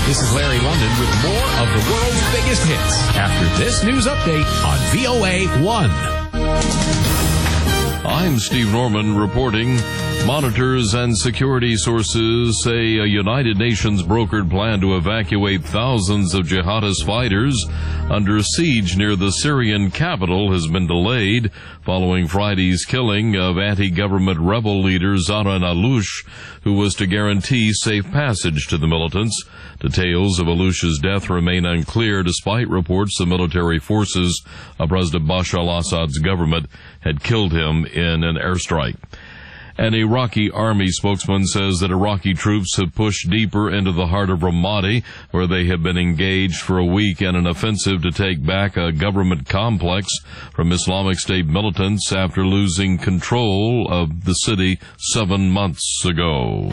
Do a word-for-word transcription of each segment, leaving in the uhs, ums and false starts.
This is Larry London with more of the world's biggest hits after this news update on V O A one. I'm Steve Norman reporting. Monitors and security sources say a United Nations brokered plan to evacuate thousands of jihadist fighters under siege near the Syrian capital has been delayed following Friday's killing of anti-government rebel leader Zahran Aloush, who was to guarantee safe passage to the militants. Details of Aloush's death remain unclear despite reports the military forces of President Bashar al-Assad's government had killed him in an airstrike. An Iraqi army spokesman says that Iraqi troops have pushed deeper into the heart of Ramadi, where they have been engaged for a week in an offensive to take back a government complex from Islamic State militants after losing control of the city seven months ago.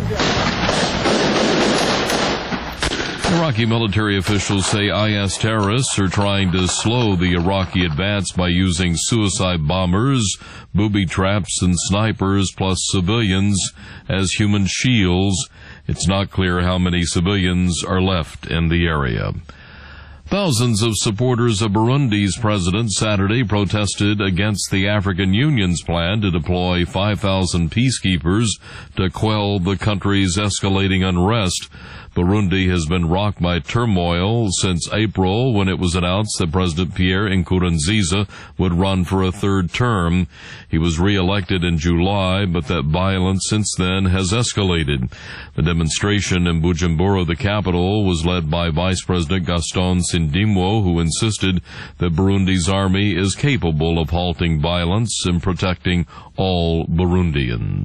Iraqi military officials say I S terrorists are trying to slow the Iraqi advance by using suicide bombers, booby traps, and snipers, plus civilians as human shields. It's not clear how many civilians are left in the area. Thousands of supporters of Burundi's president Saturday protested against the African Union's plan to deploy five thousand peacekeepers to quell the country's escalating unrest. Burundi has been rocked by turmoil since April, when it was announced that President Pierre Nkurunziza would run for a third term. He was re-elected in July, but that violence since then has escalated. The demonstration in Bujumbura, the capital, was led by Vice President Gaston Sindimwo, who insisted that Burundi's army is capable of halting violence and protecting all Burundians.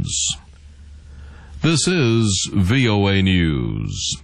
This is V O A News.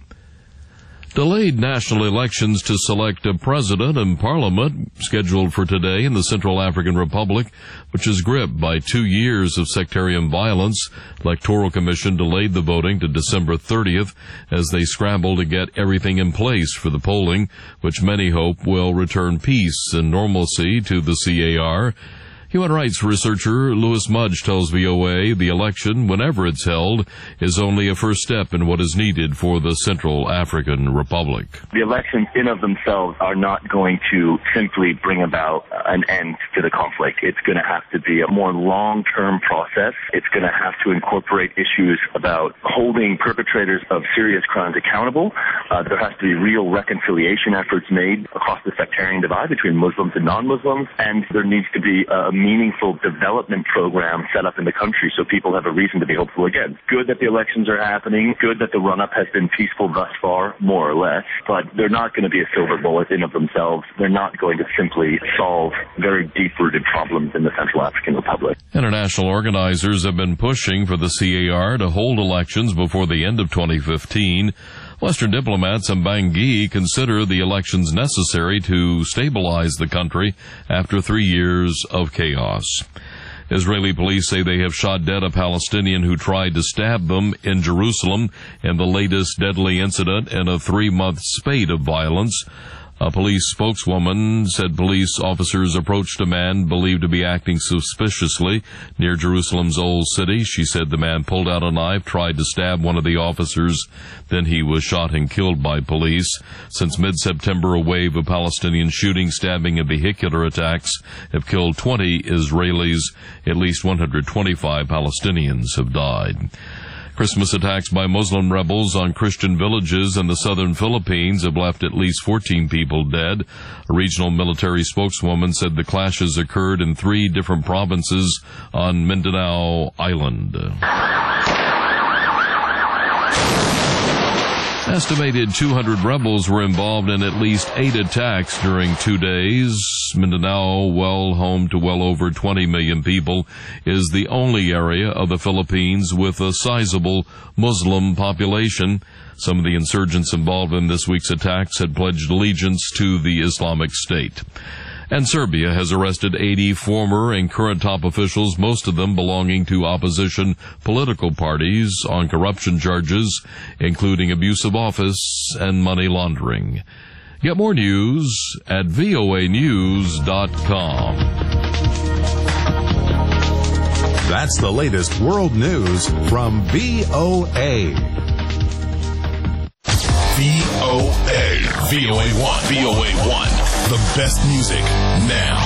Delayed national elections to select a president and parliament scheduled for today in the Central African Republic, which is gripped by two years of sectarian violence. Electoral Commission delayed the voting to December thirtieth as they scramble to get everything in place for the polling, which many hope will return peace and normalcy to the C A R. Human rights researcher Louis Mudge tells V O A the election, whenever it's held, is only a first step in what is needed for the Central African Republic. The elections in of themselves are not going to simply bring about an end to the conflict. It's going to have to be a more long-term process. It's going to have to incorporate issues about holding perpetrators of serious crimes accountable. Uh, there has to be real reconciliation efforts made across the sectarian divide between Muslims and non-Muslims, and there needs to be a meaningful development program set up in the country so people have a reason to be hopeful again. Good that the elections are happening, good that the run-up has been peaceful thus far, more or less, but they're not going to be a silver bullet in of themselves. They're not going to simply solve very deep-rooted problems in the Central African Republic. International organizers have been pushing for the C A R to hold elections before the end of twenty fifteen. Western diplomats in Bangui consider the elections necessary to stabilize the country after three years of chaos. Israeli police say they have shot dead a Palestinian who tried to stab them in Jerusalem in the latest deadly incident in a three-month spate of violence. A police spokeswoman said police officers approached a man believed to be acting suspiciously near Jerusalem's Old City. She said the man pulled out a knife, tried to stab one of the officers, then he was shot and killed by police. Since mid-September, a wave of Palestinian shooting, stabbing, and vehicular attacks have killed twenty Israelis. At least one hundred twenty-five Palestinians have died. Christmas attacks by Muslim rebels on Christian villages in the southern Philippines have left at least fourteen people dead. A regional military spokeswoman said the clashes occurred in three different provinces on Mindanao Island. Estimated two hundred rebels were involved in at least eight attacks during two days. Mindanao, well home to well over twenty million people, is the only area of the Philippines with a sizable Muslim population. Some of the insurgents involved in this week's attacks had pledged allegiance to the Islamic State. And Serbia has arrested eighty former and current top officials, most of them belonging to opposition political parties, on corruption charges, including abuse of office and money laundering. Get more news at V O A news dot com. That's the latest world news from V O A. V O A. V O A one. V O A one. The best music now.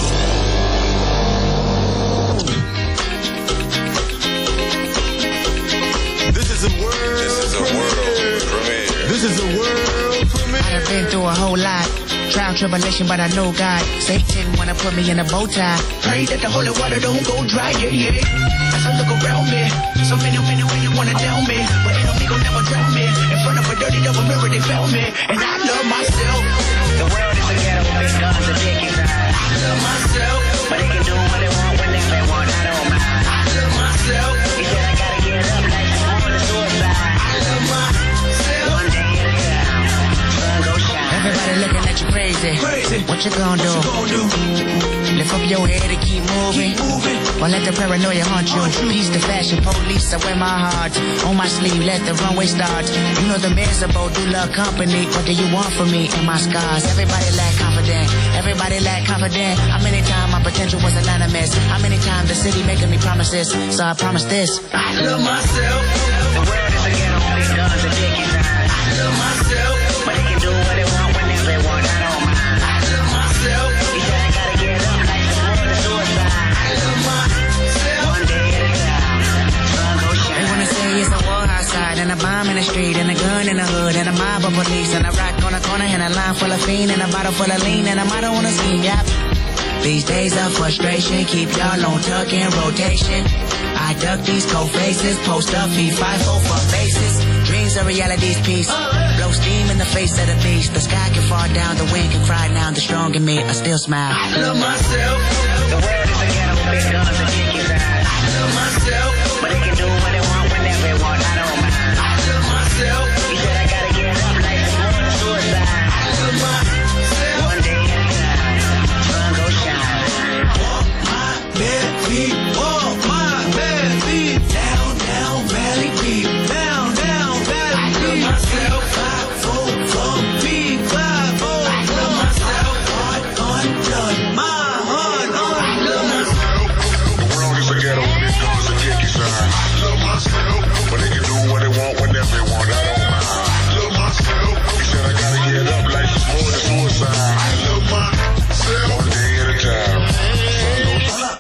This is a world. This is a world premiere. This is a world premiere. I've been through a whole lot. Trial, tribulation, but I know God. Satan wanna put me in a bow tie. Pray that the holy water don't go dry, yeah, yeah. As I look around me, so many, many women wanna down me, but they don't gon' never drown me. In front of a dirty double mirror, they found me, and I love myself. The world is a ghetto, big guns and dick inside. I love myself, but they can do what they want whenever they want. I don't mind. I love myself. He said I gotta get up like this woman is suicide. I love myself. One day at a time, sun go shine. Everybody looking at you crazy. Crazy. What you gonna do? What you gonna do? Lift up your head and keep moving. Keep moving. Or let the paranoia haunt you. Peace the fashion police, I wear my heart on my sleeve, let the runway start. You know the miserable do love company. What do you want from me and my scars? Everybody lack confident. Everybody lack confident. How many times my potential was anonymous? How many times the city making me promises? So I promise this. I love myself. The world is a ghetto, big guns and dick inside. I love myself. But they can do what they want whenever they want. I don't mind. I love myself. He said I gotta get up like this woman is suicide. I love myself. One day at a time, sun go shine. They wanna say it's a war outside, and a bomb in the street, and a gun in the hood, and a mob of police, and a rock on the corner, and a line full of fiend, and a bottle full of lean, and a motto on the scene, yep. These days of frustration keep y'all on tuck in rotation. I duck these cold faces, post up, feed five, four for faces. Dreams are reality's piece. Blow steam in the face of the beast. The sky can fall down, the wind can cry now. The strong in me, I still smile. I love myself. The world is a ghetto, big guns and dick inside. I love myself. But they can do what they want whenever they want. I don't mind. I love myself. He said I gotta get up like this woman is suicide. I love myself. One day at a time, sun go shine. Walk my bare feet, walk my bare feet. Down, down, valley peak. Down, down, valley peak. I love myself. Five, four, four, feet, five, four. I love myself. Heart undone, my heart undone. I love myself. The world is a ghetto, big guns and dick inside. I love myself. But they can do what they want whenever they want. I don't mind. I love myself. He said I gotta get up like this more than suicide. I love myself. One day at a time. Sun goes shine.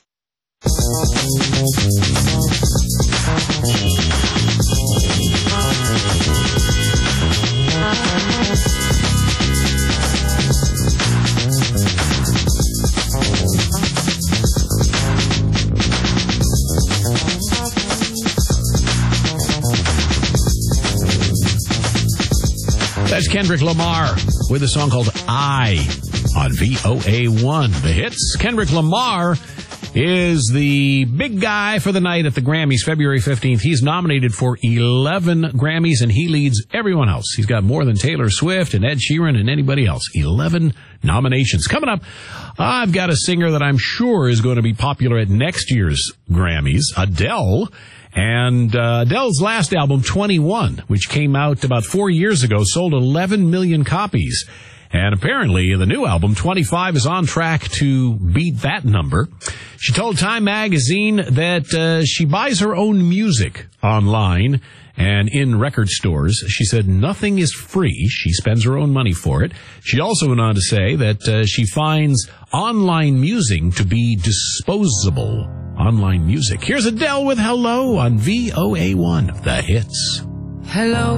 That's Kendrick Lamar with a song called I on V O A one. The hits. Kendrick Lamar is the big guy for the night at the Grammys, February fifteenth. He's nominated for eleven Grammys, and he leads everyone else. He's got more than Taylor Swift and Ed Sheeran and anybody else. eleven nominations. Coming up, I've got a singer that I'm sure is going to be popular at next year's Grammys, Adele. And uh, Adele's last album, twenty-one, which came out about four years ago, sold eleven million copies. And apparently the new album, twenty-five, is on track to beat that number. She told Time Magazine that uh, she buys her own music online and in record stores. She said nothing is free. She spends her own money for it. She also went on to say that uh, she finds online music to be disposable. Online music. Here's Adele with Hello on V O A one, the hits. Hello,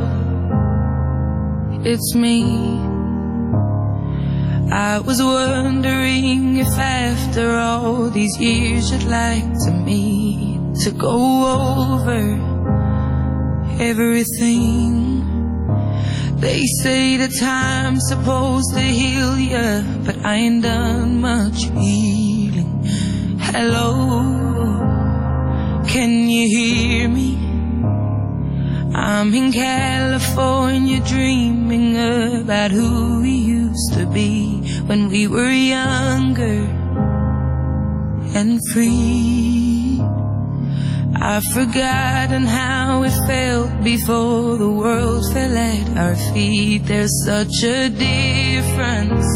it's me. I was wondering if after all these years you'd like to meet to go over everything. They say the time's supposed to heal ya, but I ain't done much healing. Hello, can you hear me? I'm in California dreaming about who we used to be when we were younger and free. I've forgotten how it felt before the world fell at our feet. There's such a difference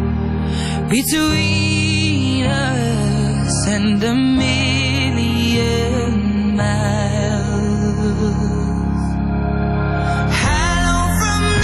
between us and a million miles. Hello from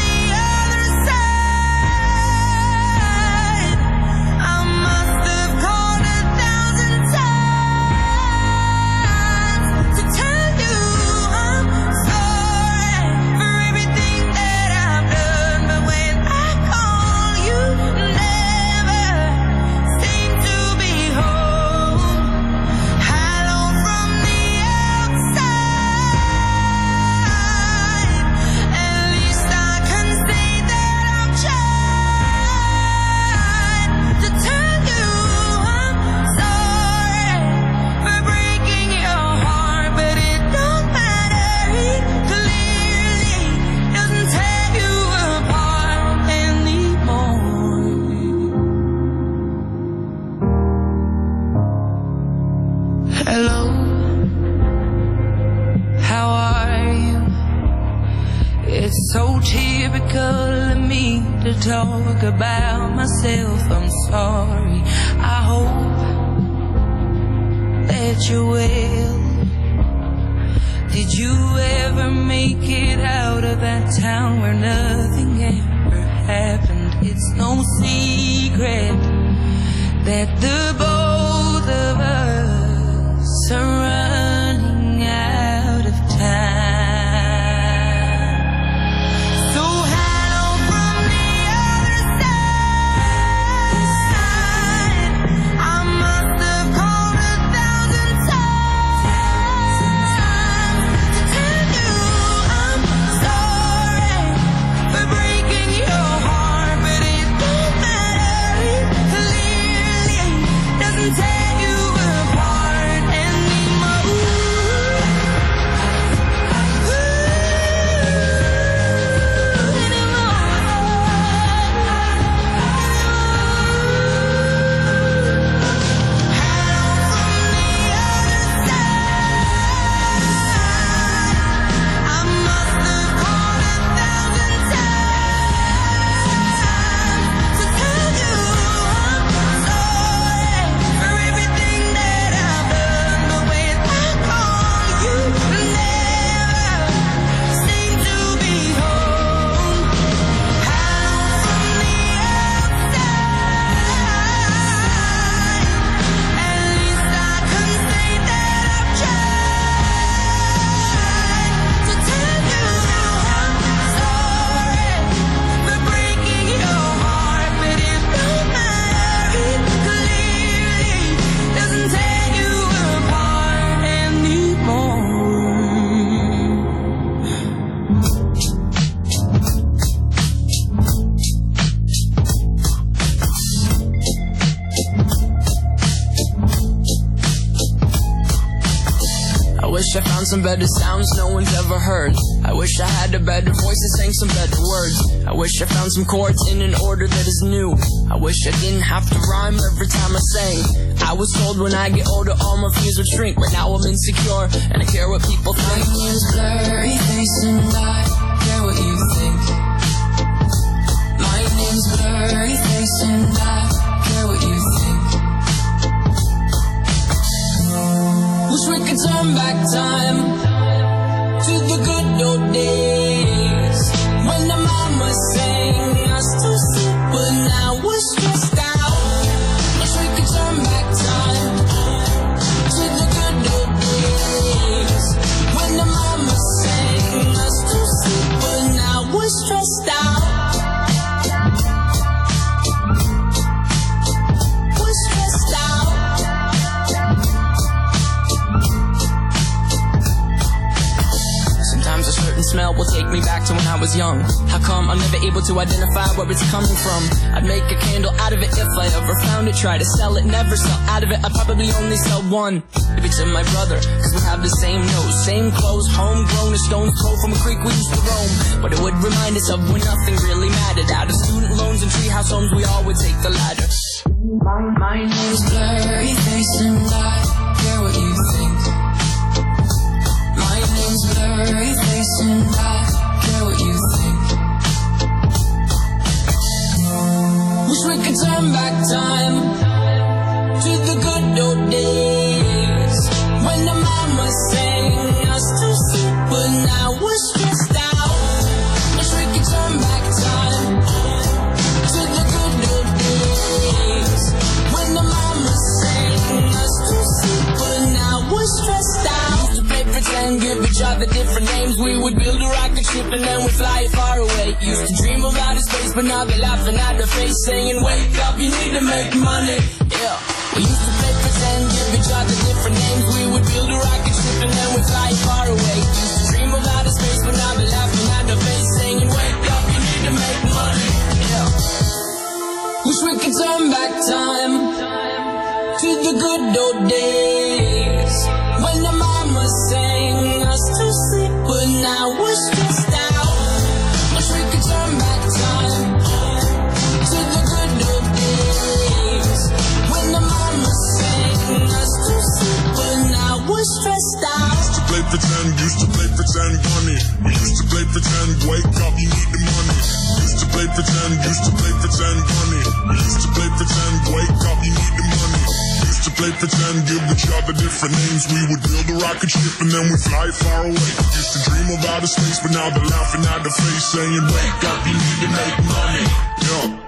typical of me to talk about myself. I'm sorry. I hope that you're well. Did you ever make it out of that town where nothing ever happened? It's no secret that the both of us are running out of time. So hello from the other side. I must have called a thousand times to tell you I'm sorry for breaking your heart, but it don't matter. It clearly doesn't tear you apart anymore. I must have called a thousand times to tell you I'm sorry for everything that I've done. But when I call you, never seem to be home. Hello from the outside. At least I can say that I've tried to tell you I'm sorry for breaking your heart, but it don't matter. It clearly doesn't tear you apart anymore. I wish I found some better sounds no one's ever heard. I wish I had a better voice that sang some better words. I wish I found some chords in an order that is new. I wish I didn't have to rhyme every time I sang. I was told when I get older all my fears would shrink, but now I'm insecure and I care what people think. My name's Blurry Face and I care what you think. My name's Blurry Face and I care what you think. Wish we could turn back time to the good old days when the mama sang us to sleep, but now we're stressed out. Wish we could turn back time to the good old days when the mama sang us to sleep, but now we're stressed out. We're stressed out. Sometimes a certain smell will take me back to when I was young. How come I'm never able to identify where it's coming from? I'd make a candle out of it if I ever found it. Try to sell it, never sell out of it. I'd probably only sell one. Maybe to my brother, cause we have the same nose, same clothes, homegrown, a stone's throw from a creek we used to roam. But it would remind us of when nothing really mattered. Out of student loans and treehouse homes, we all would take the ladder. My, my name's Blurry Face and I care what you think. My name's Blurry Face and I care what you think. Wish we could turn back time to the good old days when the mama sang us to sleep, but now we're stressed out. Wish we could turn back time to the good old days when the mama sang us to sleep, but now we're stressed out. Used to play pretend, give each other different names. We would build a rocket ship and then we'd fly it far away. Used to dream of outer space, but now they're laughing at the face, saying, wake up, you need to make money. Yeah. We used to play pretend, give each other different names. We would build a rocket ship and then we'd fly it far away. Used to dream of outer space, but now they're laughing at the face, saying, wake up, you need to make money. Yeah. Wish we could turn back time to the good old days when the mama sang us to sleep, but now we're stressed out. Wish we could turn back time to the good old days when the mama sang us to sleep, but now we're stressed out. Used to play pretend, used to play pretend bunny. We used to play pretend, wake up, you need the money. Used to play pretend, used to play pretend, money. We used to play pretend, wake up, you need the money. Used to play pretend, give each other different names. We would build a rocket ship and then we'd fly far away. Used to dream of outer space, but now they're laughing at the face, saying, wake up, you need to make money. Yeah.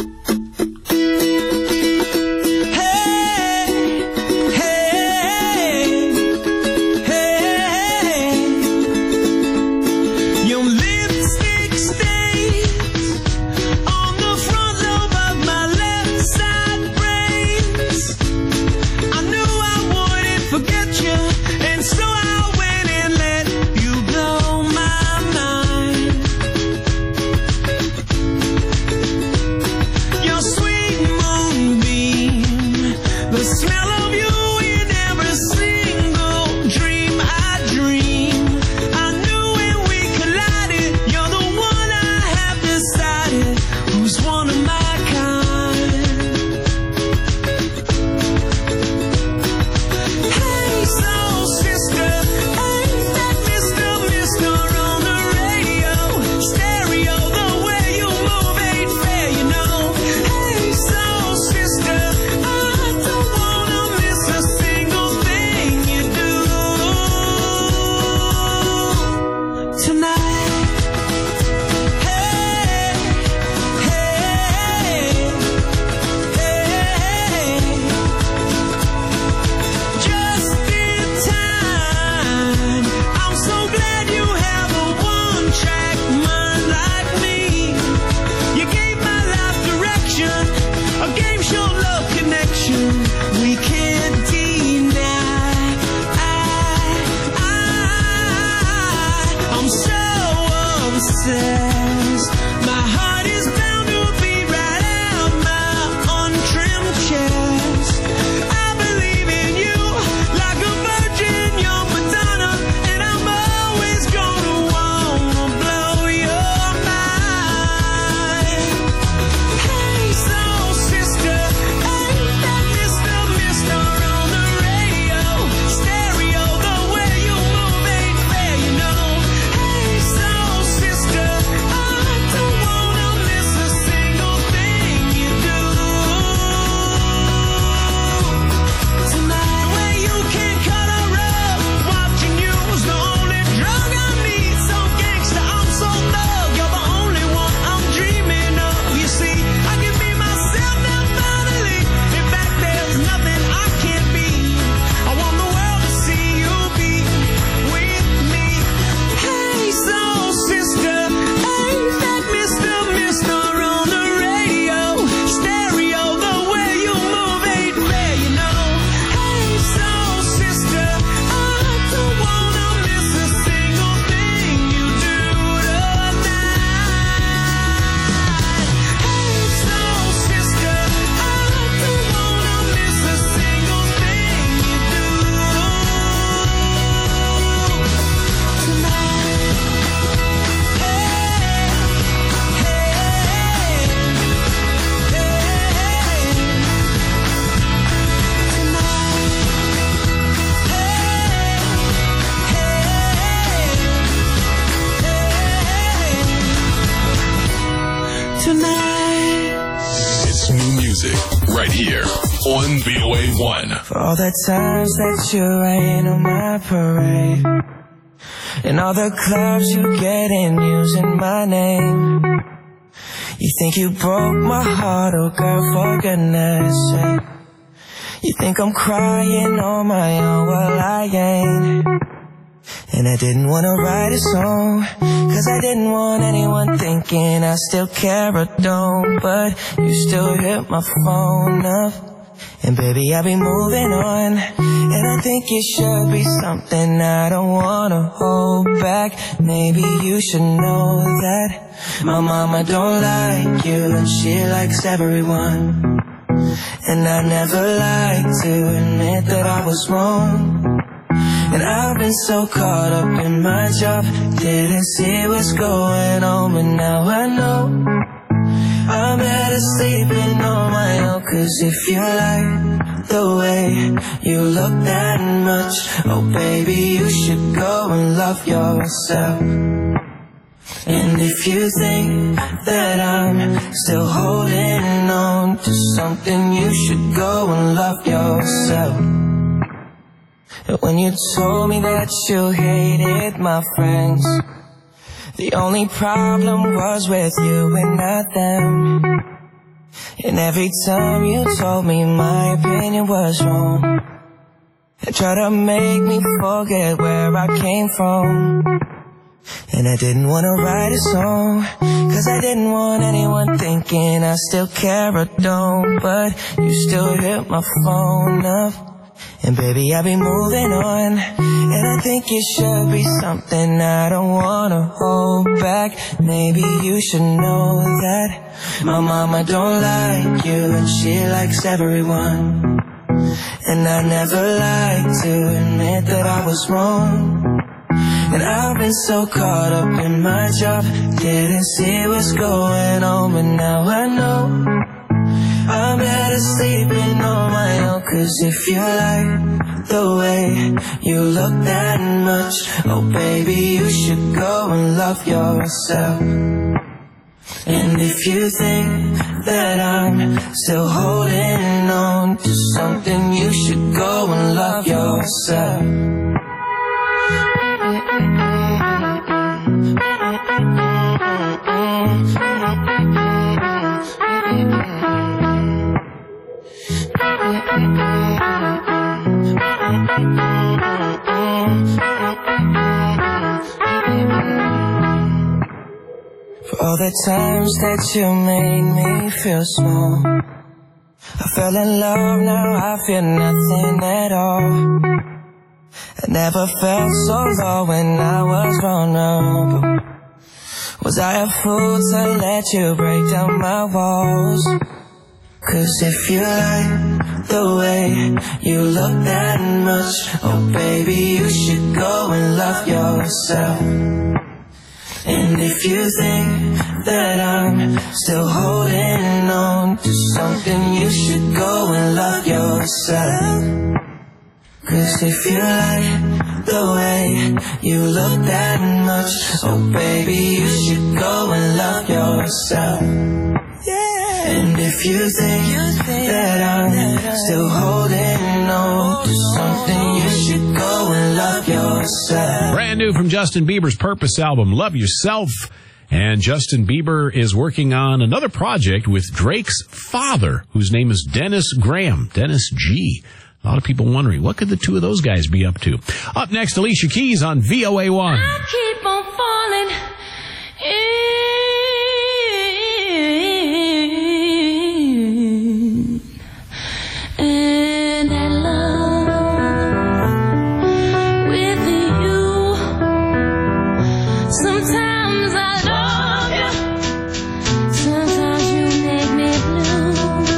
Right here on V O A one. For all the times that you rain on my parade, and all the clubs you get in using my name. You think you broke my heart, oh girl, for goodness sake. You think I'm crying on my own, well I ain't. And I didn't want to write a song, cause I didn't want anyone thinking I still care or don't. But you still hit my phone up, and baby I'll be moving on. And I think it should be something I don't want to hold back. Maybe you should know that my mama don't like you, and she likes everyone. And I never like to admit that I was wrong. And I've been so caught up in my job, didn't see what's going on, but now I know I'm better sleeping on my own. Cause if you like the way you look that much, oh baby, you should go and love yourself. And if you think that I'm still holding on to something, you should go and love yourself. And when you told me that you hated my friends, the only problem was with you and not them. And every time you told me my opinion was wrong, you tried to make me forget where I came from. And I didn't want to write a song, cause I didn't want anyone thinking I still care or don't. But you still hit my phone up, and baby, I'll be moving on. And I think it should be something I don't wanna hold back. Maybe you should know that my mama don't like you, and she likes everyone. And I never like to admit that I was wrong. And I've been so caught up in my job, didn't see what's going on. But now I know I'm better sleeping on my own. Cause if you like the way you look that much, oh baby, you should go and love yourself. And if you think that I'm still holding on to something, you should go and love yourself. For all the times that you made me feel small, I fell in love, now I feel nothing at all. I never felt so low when I was vulnerable. Was I a fool to let you break down my walls? Cause if you like the way you look that much, oh baby, you should go and love yourself. And if you think that I'm still holding on to something, you should go and love yourself. Cause if you like the way you look that much, oh baby, you should go and love yourself. Yeah. And if you think that I'm still holding on to something, you should go and love yourself. Brand new from Justin Bieber's Purpose album, Love Yourself. And Justin Bieber is working on another project with Drake's father, whose name is Dennis Graham, Dennis G. A lot of people wondering, what could the two of those guys be up to? Up next, Alicia Keys on V O A one. I keep on falling in, and that love with you. Sometimes I love you, sometimes you make me blue.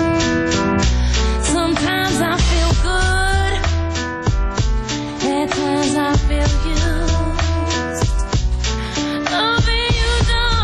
Sometimes I feel good, at times I feel used. Loving you don't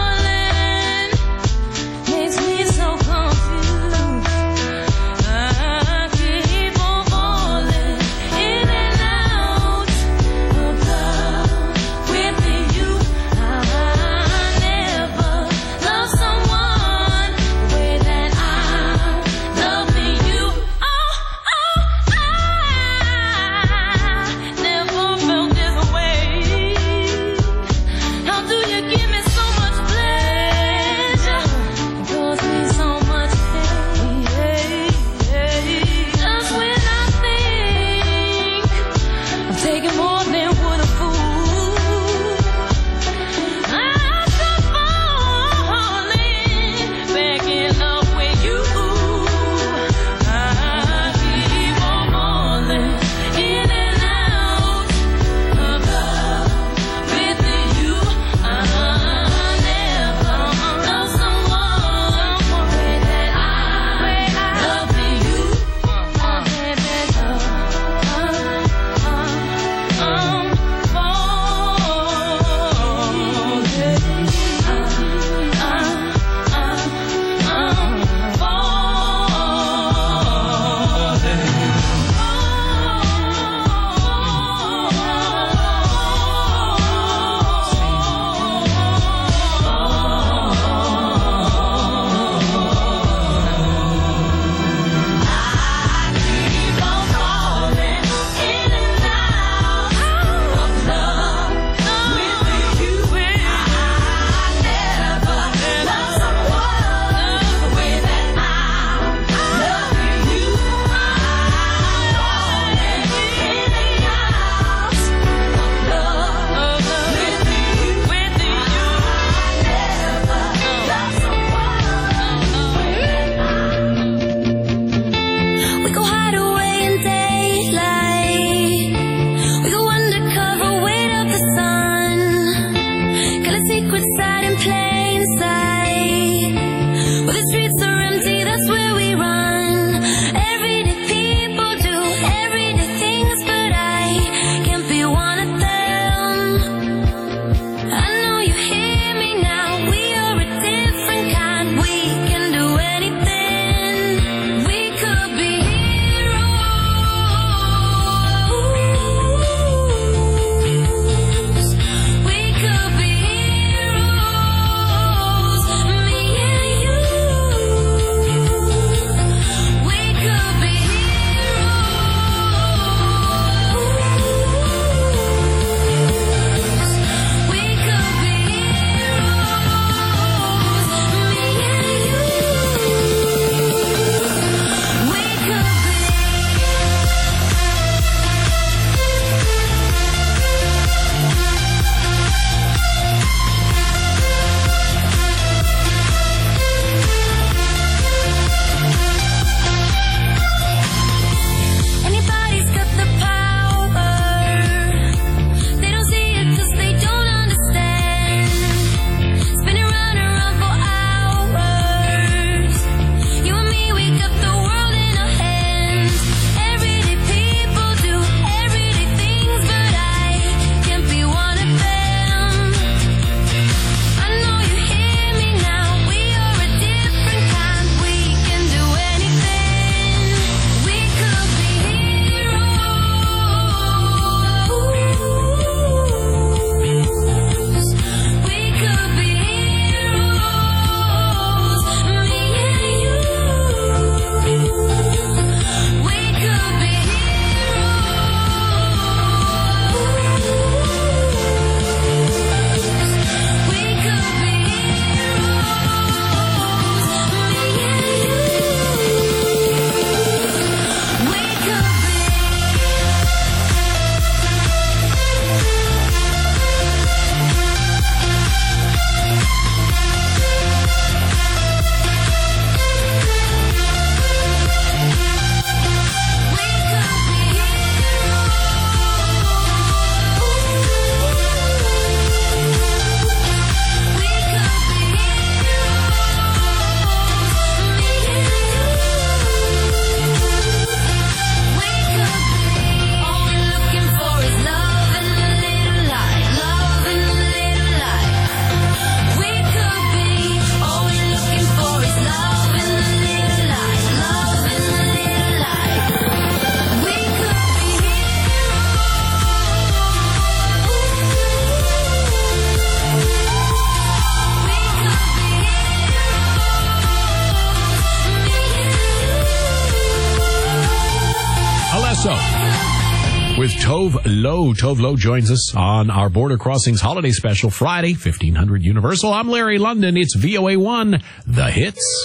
with Tove Lo. Tove Lo joins us on our Border Crossings holiday special Friday, fifteen hundred Universal. I'm Larry London. It's V O A one, The Hits.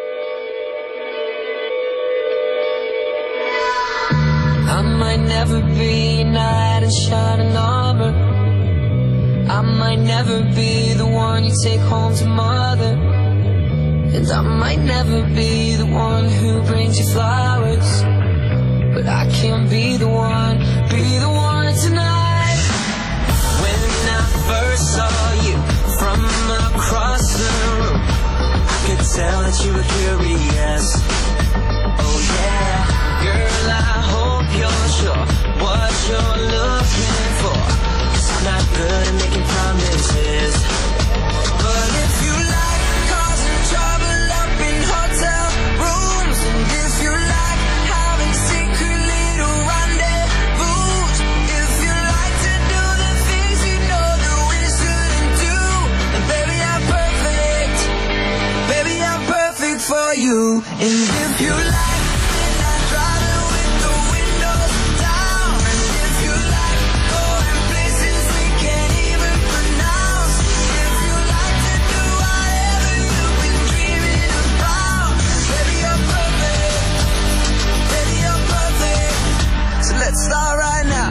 I might never be a knight in shining armor. I might never be the one you take home to mother. And I might never be the one who brings you flowers. But I can be the one, be the one tonight. When I first saw you from across the room, I could tell that you were curious. Oh yeah, girl, I hope you're sure what you're looking for. 'Cause I'm not good at making promises. But if you like causing trouble up in hotel rooms, and if you like having secret little rendezvous, if you like to do the things you know that we shouldn't do, then baby I'm perfect, baby I'm perfect for you. And if you like, then I drive it with the windows down. And if you like going places we can't even pronounce, if you like to do whatever you've been dreaming about, baby you're perfect, baby you're perfect. So let's start right now.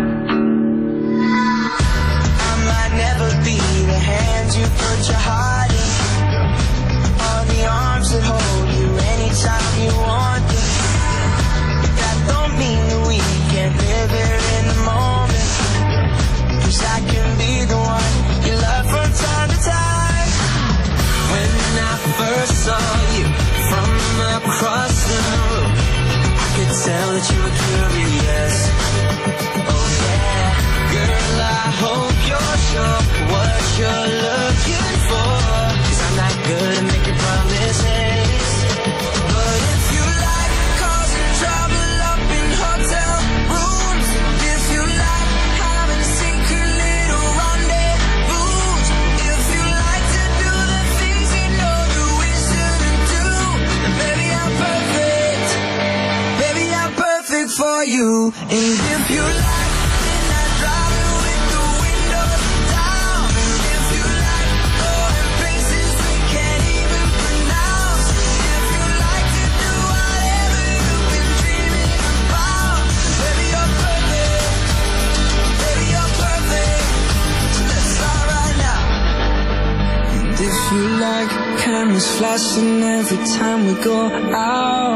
I might never be the hand you put your heart in, or the arms that hold you anytime you want it. But that don't mean that we can't live here in the moment. 'Cause I can be the one you love from time to time. When I first saw you from across the room, I could tell that you were curious. Oh yeah, girl, I hope you're sure what you're looking for. 'Cause I'm not good at making promises. But if you like causing trouble up in hotel rooms, if you like having secret little rendezvous, if you like to do the things you know that we shouldn't do, then baby I'm perfect, baby I'm perfect for you. And if you like, then I drive it with the windows down. And if you like going places we can't even pronounce, if you like to do whatever you've been dreaming about, baby you're perfect, baby you're perfect. So let's start right now. And if you like cameras flashing every time we go out,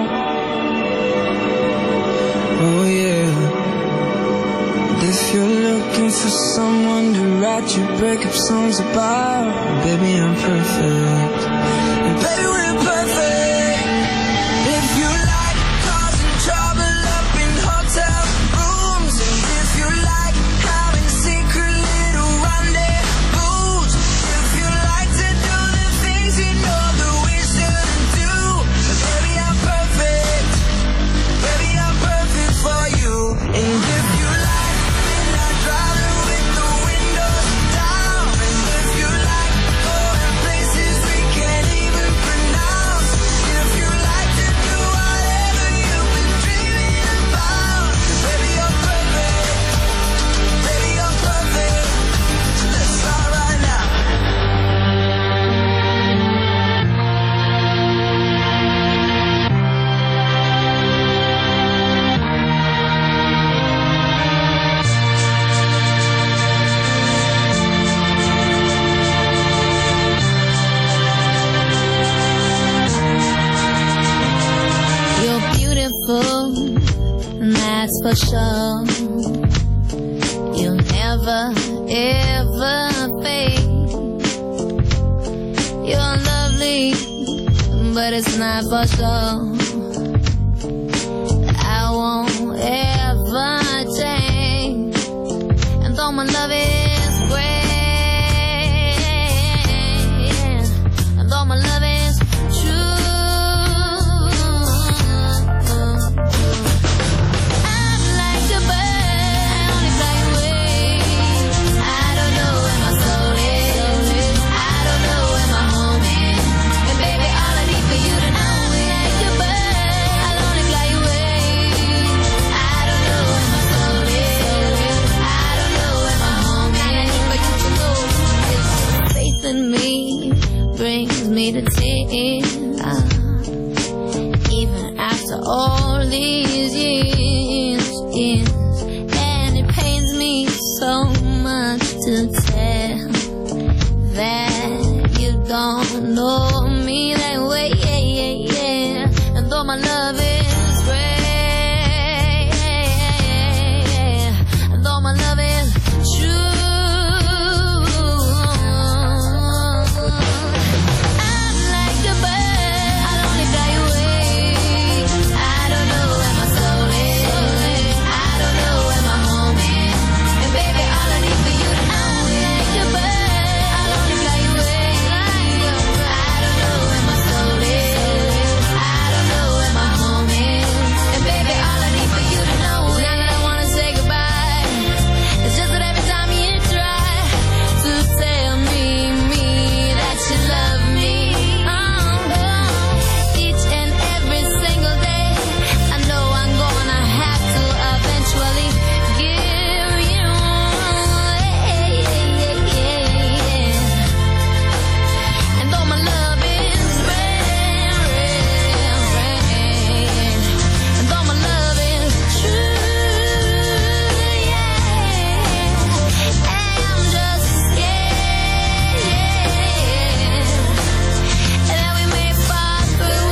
oh yeah. And if you're looking for someone to write your breakup songs about, baby I'm perfect, and baby we're perfect. If you like causing trouble up in hotel rooms, and if you like having secret little rendezvous, if you like to do the things you know that we shouldn't do, then baby I'm perfect, baby I'm perfect for you. And if you like, then I drive it with the windows down. And if you like going places we can't even pronounce, if you like to do whatever you've been dreaming about, baby you're perfect, baby you're perfect. So let's start right now. You're beautiful, that's for sure. You'll never, ever fade. You're lovely, but it's not for sure. I won't ever change. And though my love is great, and though my love is true, I'm like a bird, I only fly away. I don't know where my soul is, I don't know where my home is. And baby, all I need for you to know is like a bird, I'll only fly away. I don't know where my soul is, Ah, even after all these years, years, and it pains me so much to tell that you don't know me that way, yeah, yeah, yeah. And though my love is great, and though my love is true, I'm like a bird, I'll only fly away. I don't know where my soul is, I don't know where my home is, and baby, all I need for you to know, I'm like a bird, I'll only fly away. I don't know where my soul is, I don't know where my home is, and baby, all I need for you to know, now that I wanna say goodbye, it's just that every time you try to tell me, me, that you love me, oh, oh, each and every single day, I know I'm gonna have to eventually give you away, and though my love is rare, rare, rare, and though my love is true, yeah, I'm just scared that we may fall through,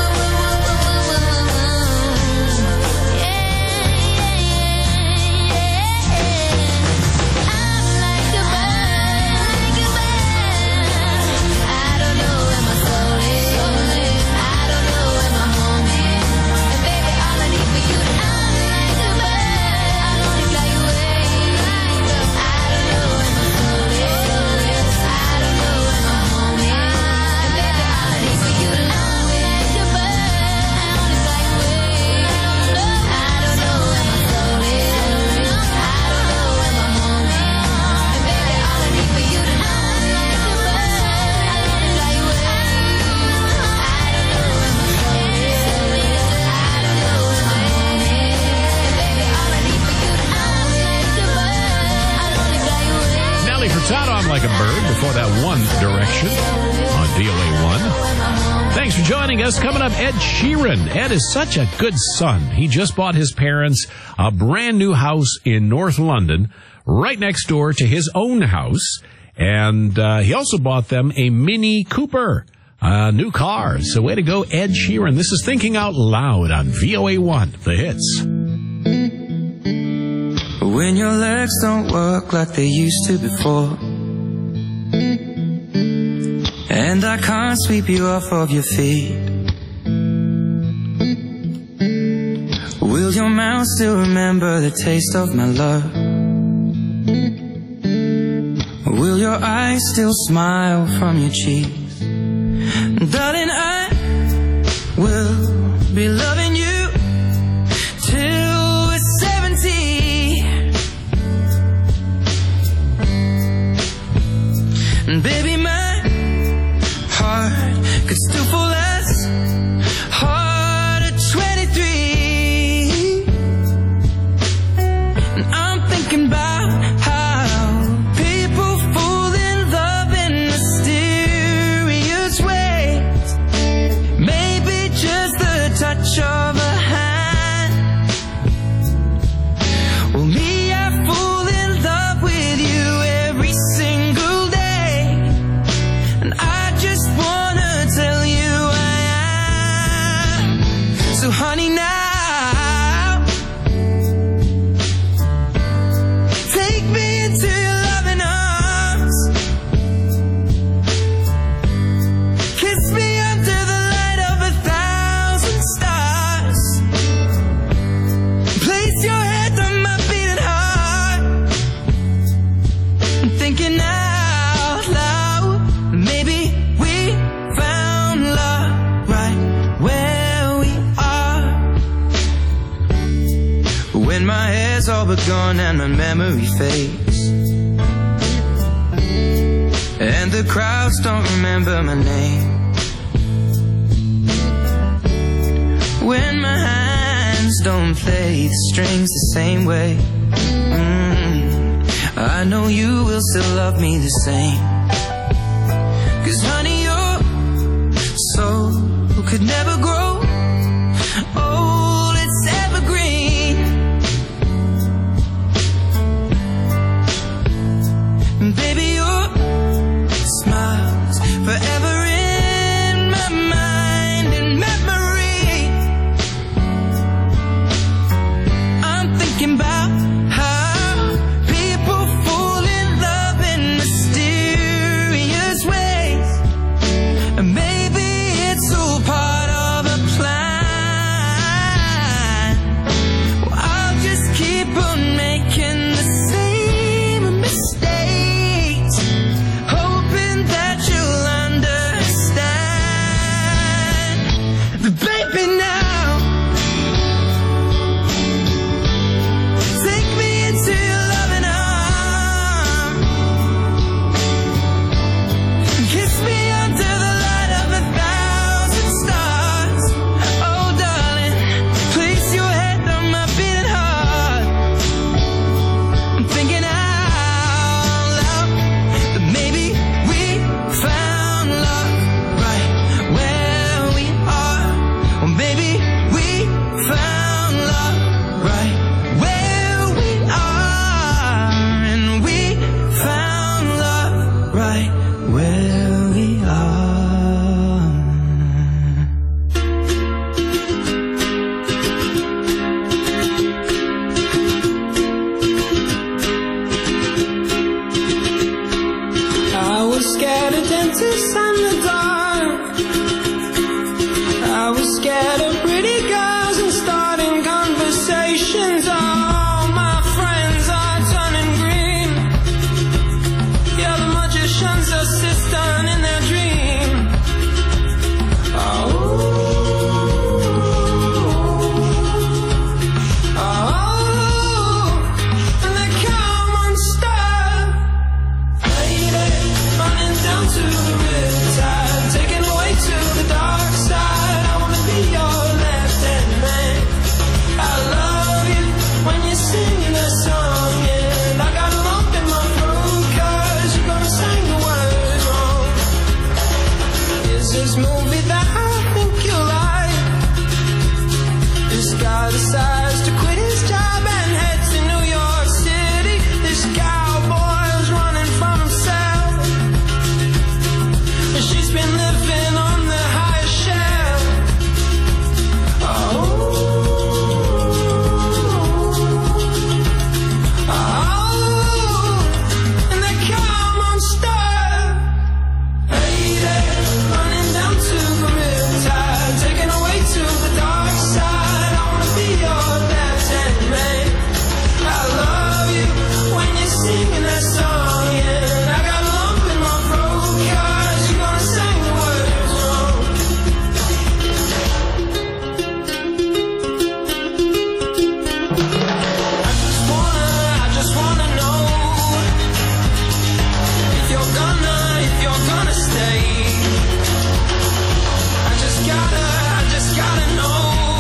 I'm like a bird, like a bird, I don't know where my soul is, I don't know where my home is, and baby, all I need for you to know, I'm like a bird, I'll only fly away. I don't know where my soul is, I don't know where my home is, and baby, all I need for you to know, I'm like a bird, I'll only fly away. I don't know where my soul is, I don't know where my home is, and baby, all I need for you to know, I'm like a bird, I'll only fly away. I don't know where my soul is, I don't know where my home is, and baby, all I need for you to know, I'm like a bird, I'll only fly away. Nelly Furtado, I'm Like a Bird, before that One Direction on V O A one. Thanks for joining us. Coming up, Ed Sheeran. Ed is such a good son. He just bought his parents a brand new house in North London, right next door to his own house. And uh, he also bought them a Mini Cooper, a new car. So way to go, Ed Sheeran. This is Thinking Out Loud on V O A one, the hits. When your legs don't work like they used to before, and I can't sweep you off of your feet, will your mouth still remember the taste of my love? Will your eyes still smile from your cheeks? Darling, I will be loving you till we're seventy. And baby, my heart could still fall as hard at twenty-three. And I'm thinking about how people fall in love in mysterious ways. Maybe just the touch of a hand. Well, me, I fall in love with you every single day. And I just wanna tell you I am. So honey, now take me into your loving arms. Kiss me under the light of a thousand stars. Place your head on my beating heart. I'm thinking out loud, maybe we found love right where we are. When my hair's all but gone and my memory fades, and the crowds don't remember my name, when my hands don't play the strings the same way, mm, I know you will still love me the same. 'Cause honey, you're so could never grow old, it's evergreen. And baby, your smile's forever in my mind and memory. I'm thinking about how people fall in love in mysterious ways. And maybe it's all part of a plan. Well, I'll just keep on making the same mistakes, hoping that you'll understand. But baby, now take me into your loving arms, kiss me under the light of a thousand stars. Oh darling, place your head on my beating heart. I'm thinking out loud that maybe we found love right where we are. Well, maybe we found love right where we are. And we found love right where we are. I was scared of dentists and the dark. I was scared of pretty girls and starting conversations. All my friends are turning green. Yeah, the magician's assistant in their dream. Oh, oh, and they come unstuck. Lady, running down to the riptide, taken away to the dark side. I wanna be your left-hand man. I love you when you're singing that song, and I got a lump in my throat 'cause you're gonna sing the words wrong. Is this movie that I think you like? This guy decides to quit his job and head to New York City. This cowboy's running from himself, and she's been living on the highest shelf. Oh, oh, and they come unstuck. Lady, running down to the riptide, taken away to the dark side. I wanna be your left-hand man. I love you when you're singing that song, and I got a lump in my throat 'cause you're gonna sing the words wrong. I just wanna, I just wanna know if you're gonna, if you're gonna stay. I just gotta, I just gotta know.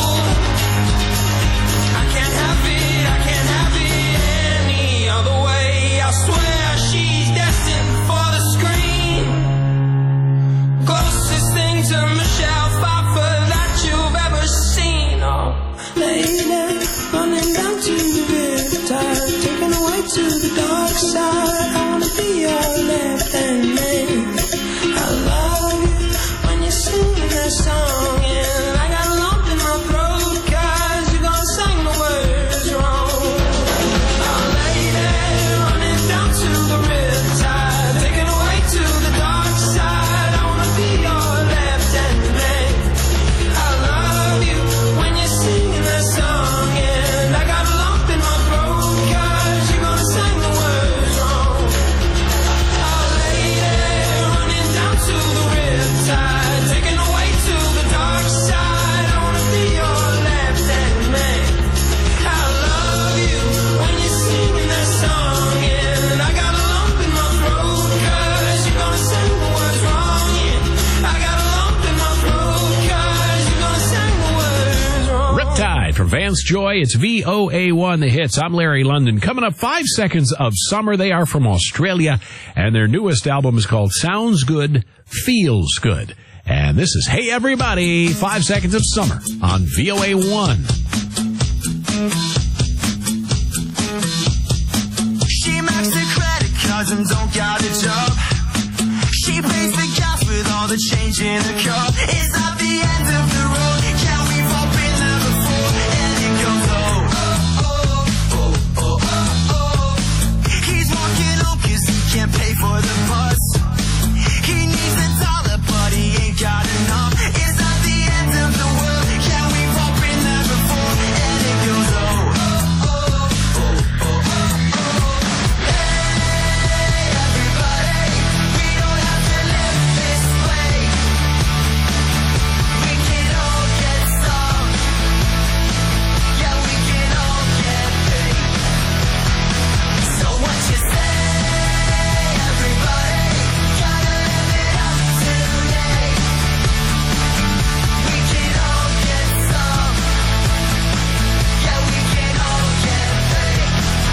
I can't have it, I can't have it any other way. I swear she's destined for the screen. Closest thing to Michelle Pfeiffer that you've ever seen. Oh, lady, running down to the riptide, taken away to the dark side. I wanna be your left-hand man. I love you when you're singing that song, and I got a lump in my throat 'cause you're gonna sing the words wrong. Oh, lady, running down to the riptide, taken away to the dark side. I wanna be your left-hand man. I love you when you're singing that song, and I got a lump in my throat 'cause you're gonna sing the words wrong. Oh, lady, running down to the riptide, taken away to the dark side. I wanna be your left-hand man. I love you when you're singing that song, and I got a lump in my throat 'cause you're gonna sing the words wrong. Yeah, I got a lump in my throat 'cause you're gonna sing the words wrong. Riptide from Vance Joy. It's V O A one, the hits. I'm Larry London. Coming up, Five Seconds of Summer. They are from Australia, and their newest album is called Sounds Good, Feels Good. And this is Hey Everybody, Five Seconds of Summer on V O A one. She maxed the credit cards and don't got a job. She pays the gas with all the change in the car. Is that the end of the road? Yeah, we've all been there before. And it goes, oh, oh, oh, oh, oh, oh. He's walking home cause he can't pay for the bus. He needs a dollar but he ain't got enough. Is that the end of the world? Yeah, we've all been there before. And it goes, oh, oh, oh, oh, oh, oh. Hey, everybody, we don't have to live this way. We can all get some. Yeah, we can all get paid. So what you say, everybody? Gotta live it up today. We can all get some. Yeah, we can all get paid.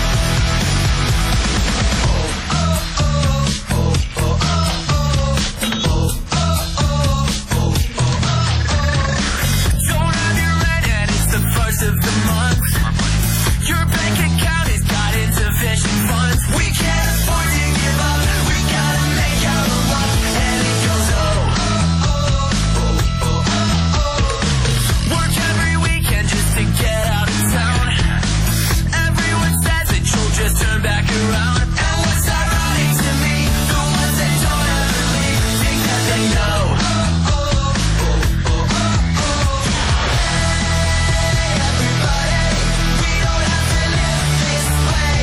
Oh, oh, oh, oh, oh, oh, oh, oh, oh, oh, oh. Don't have your rent and it's the first of the month. Your bank account has got insufficient funds. We can't afford to give up. We gotta make out a lot. And it goes, oh, oh, oh, oh, oh, oh. Work every weekend just to get out of town. Everyone says that you'll just turn back around. And what's ironic to me, the ones that don't ever leave think that they know. Oh, oh, oh, oh, oh, oh. Hey, everybody, we don't have to live this way.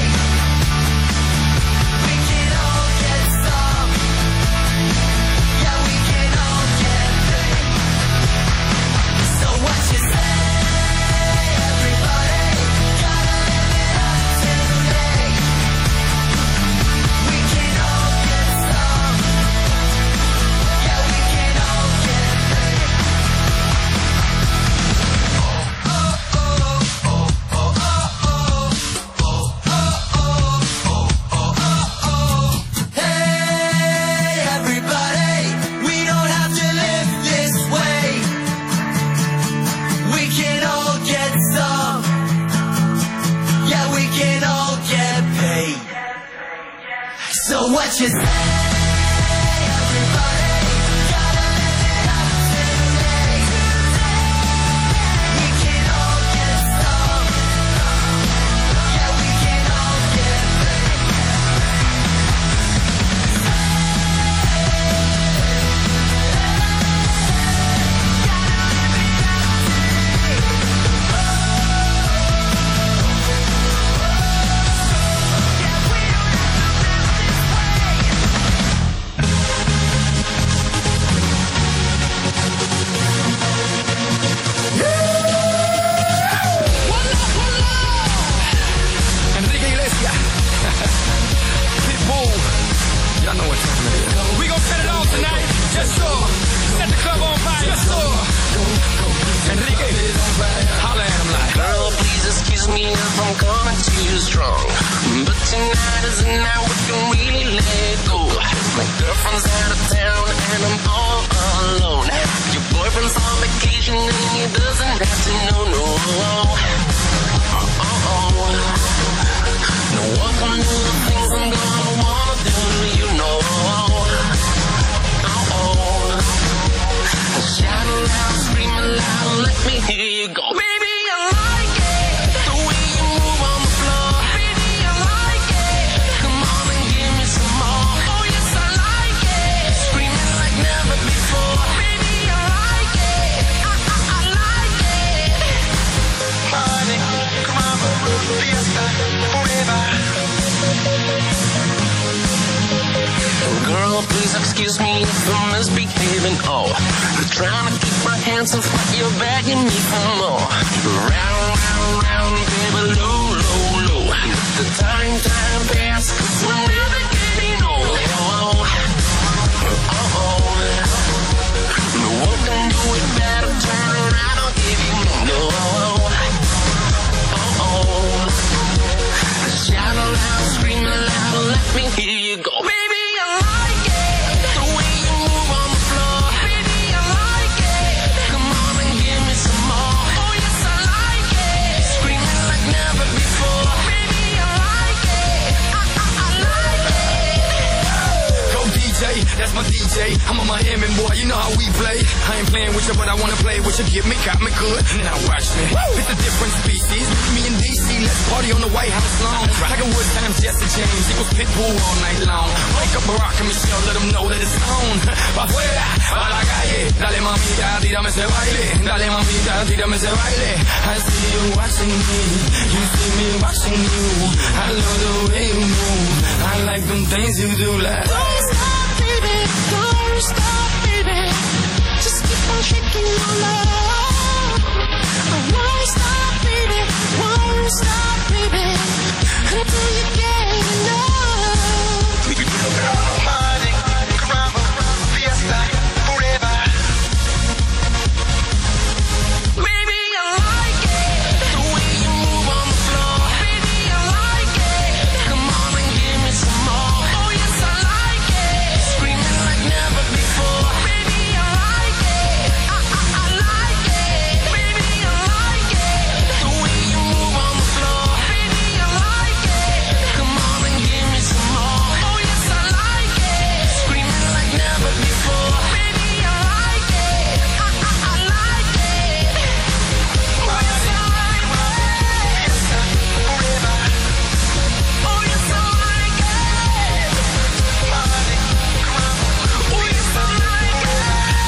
We can all get some. Yeah, we can all get paid. So what you say, everybody? Gotta live it up today. We can all get some. Yeah, we can all get paid. Oh, oh, oh, oh, oh, oh, oh, oh, oh, oh. Hey, everybody, we don't have to live this way. We can all get some. Yeah, we can all get paid. So what you say, everybody? Gotta live it up today. We can all get some. Yeah, we can all get paid. Enrique Iglesias. Pitbull. Y'all know what time it is. We gon' set it off tonight. Yes, sir. Set the club on fire. Yes, sir. Enrique. Holla at him like. Girl, please excuse me if I'm coming too strong. But tonight is the night we can really let it go. My girlfriend's out of town and I'm all alone. Your boyfriend's on vacation and he doesn't have to know, no. Uh-oh. No one can do the things I'm gonna wanna do, you know. Uh-oh. Shout loud, scream loud, let me hear you go. Baby, I like it, the way you move on the floor. Baby, I like it, come on and give me some more. Oh yes, I like it, screaming like never before. Baby, I like it, I, I, I like it. Party, come on, fiesta, forever. Girl, please excuse me if I'm misbehaving. Oh, I'm trying to keep my hands off, but you're begging me for more. Round, round, round, baby, low, low, low. Let the time, time pass, 'cause we're never getting old. Oh, oh, oh. No one can do it better. Turn around, I'll give you more. No, oh, oh. Shout loud, scream loud, let me hear you go. Baby, I like it, the way you move on the floor. Baby, I I'm a Miami boy, you know how we play. I ain't playing with you, but I wanna play with you. Get me, got me good. Now watch me. It's a different species. Me and D C, let's party on the White House lawn. Tiger Woods times Jesse James, he was Pitbull all night long. Wake up Barack and Michelle, let them know that it's on. Pa' afuera, pa' la calle. Dale mamita, tírame ese baile. Dale mamita, tírame ese baile. I see you watching me, you see me watching you. I love the way you move. I like them things you do like. Don't stop, baby. Don't stop, baby. Just keep on shaking your love. I won't stop, baby. Won't stop, baby. Until you get enough. Party, caramba, fiesta, forever. Baby, I like it, the way you move on the floor. Baby, I like it, come on and give me some more. Oh yes, I like it, screaming like never before. Baby, I like it, I, I, I like it. Baby, I like it, the way you move on the floor. Baby, I like it, come on and give me some more. Oh yes, I like it, screaming like never before. Baby, I like it, I, I, I like it. Oh yes, I like it, forever. Oh yes, I like it, party, caramba. Oh yes, I like it.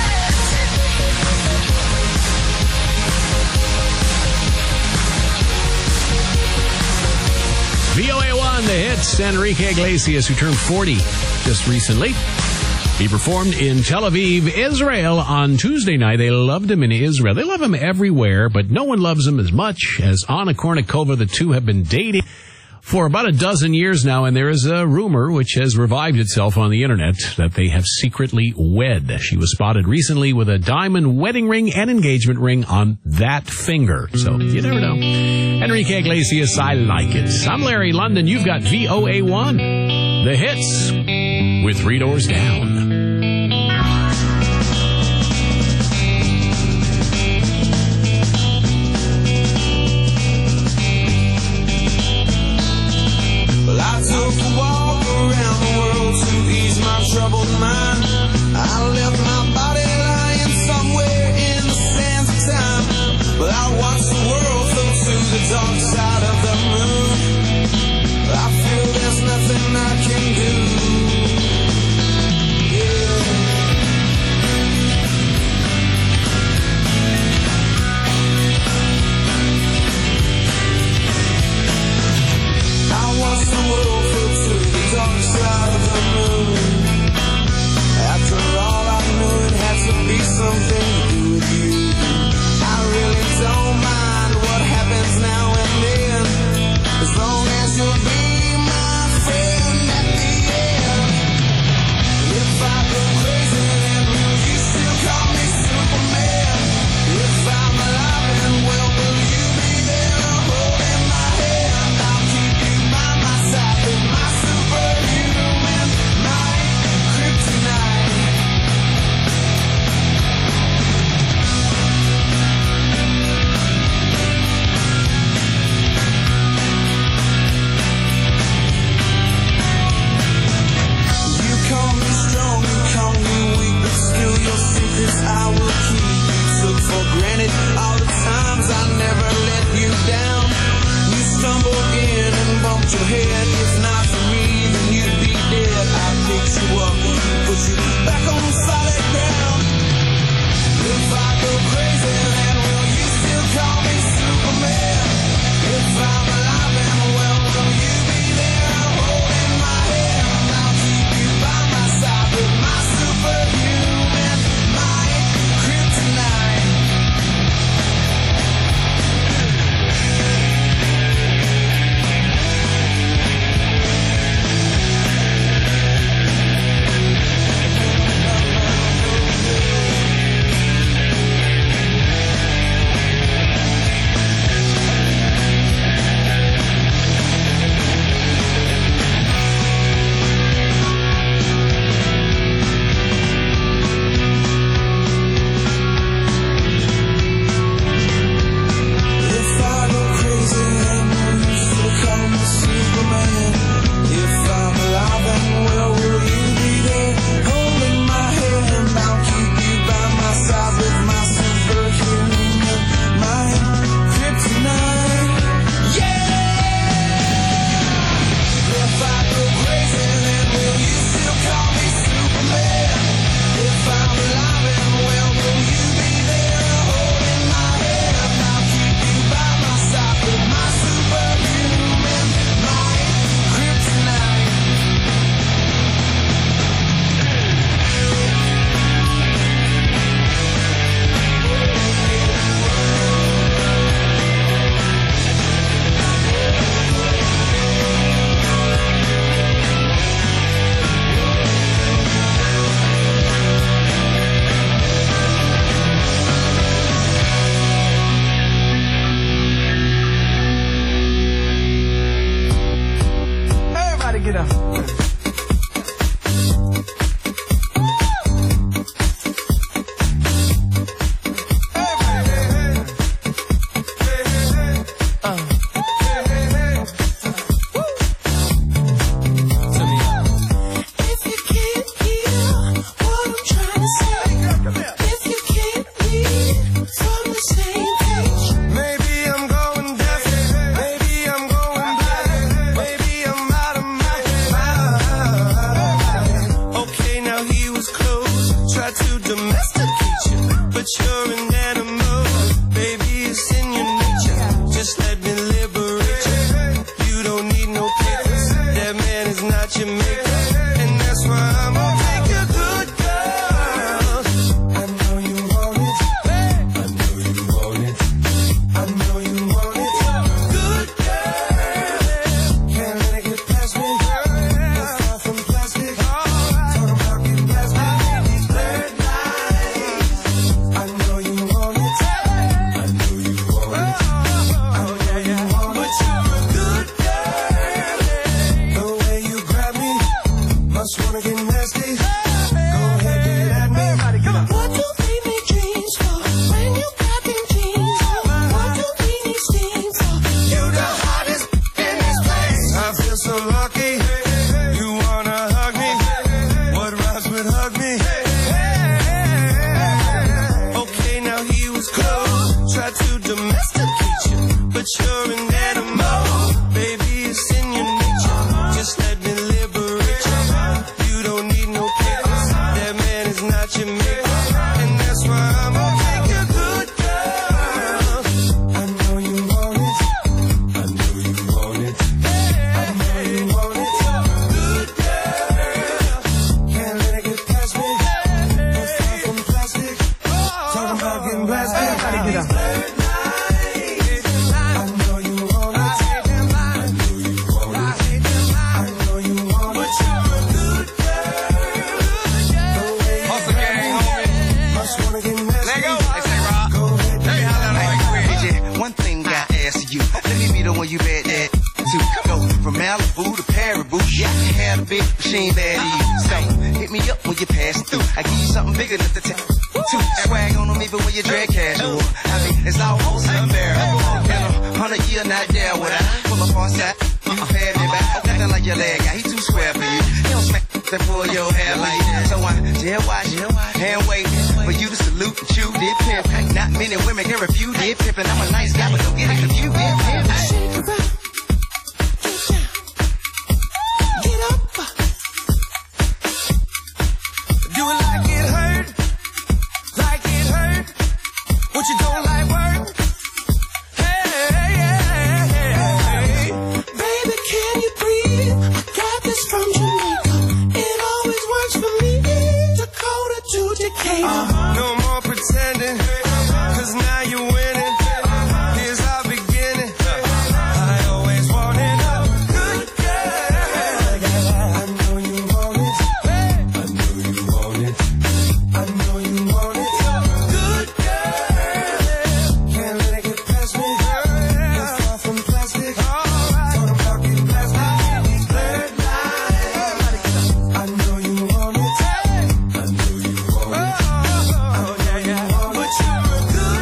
V O A one, the hits. Enrique Iglesias, who turned forty just recently. He performed in Tel Aviv, Israel on Tuesday night. They loved him in Israel. They love him everywhere, but no one loves him as much as Anna Kournikova. The two have been dating for about a dozen years now, and there is a rumor which has revived itself on the internet that they have secretly wed. She was spotted recently with a diamond wedding ring and engagement ring on that finger. So you never know. Enrique Iglesias, I like it. I'm Larry London. You've got V O A one, the hits with Three Doors Down. Well, I took a walk around the world to ease my troubled mind. I left my body lying somewhere in the sands of time. But I watched the world float to the dark side of the moon. I feel there's nothing I can do. Something to do with you. I really don't mind what happens now and then, as long as you'll be my friend at the end. If I go crazy, then will you still call me Superman? If I'm alive and well, will you be there holding my hand? I'll keep you by my side with my superhuman might, kryptonite. I will keep. You took for granted all the times I never let you down. You stumbled in and bumped your head. If not for me, then you'd be dead. I picked you up, put you back on solid ground. If I go crazy, then will you still call me Superman? If I'm alive and well, will you be there holding my hand? I'll keep you by my side with my superhuman might, kryptonite. animal. Baby, it's in your nature. Just let me liberate you. You don't need no papers. That man is not your maker. And that's why I'm gonna make a good girl. I know you want it. I know you want it. I know you want it. Good girl. Can't let it get past me. No far from plastic. Talking about getting past me. These blurred lines. I know you want it. I know you want it. I know you want it. But you're a good girl. The way you grab me, must wanna get nasty. Go ahead, get at me. What do we need dreams for when you got them jeans on? What do we need steam for? You the hottest in this place. I feel so lucky. You wanna hug me? What rhymes with hug me? Okay, now he was close. Tried to domesticate you, but you're an animal. Baby, it's in your nature. Just let me liberate you. You don't need no papers. That man is not your maker. And that's why I'm gonna make a good girl. I know you want it. I know you want it. I know you want it. Good girl. Can't let it get past me. No far from plastic. Talking about getting blasted. These blurred lines. I know you want it. I know you want it. I know you want it. But you're a good girl. The way you Hustle gang, homie. must wanna get nasty. Let go. Hey, say, Rob. Go ahead, Let me holler at you quick. D J, one thing I ask you. Let me be the one you bad at to go from Malibu to Paribu. Yeah, I had a big machine bad to you. So hit me up when you pass through. I give you something bigger than the town. Two swag on them even when you drag casual. I mean, it's almost unbearable. In a hundred year not there would I pull up on side. You pad me back. Oh, nothing like your leg guy. He too square for you. He don't smack and pull your hair like that. So I jail watch and wait for you to salute and chew did pimp. Not many women can refuse did pimp. And I'm a nice guy, but don't get it confused. Did pimp. Shake it up. Get up. Do it like it hurt. Like it hurt. What you don't like?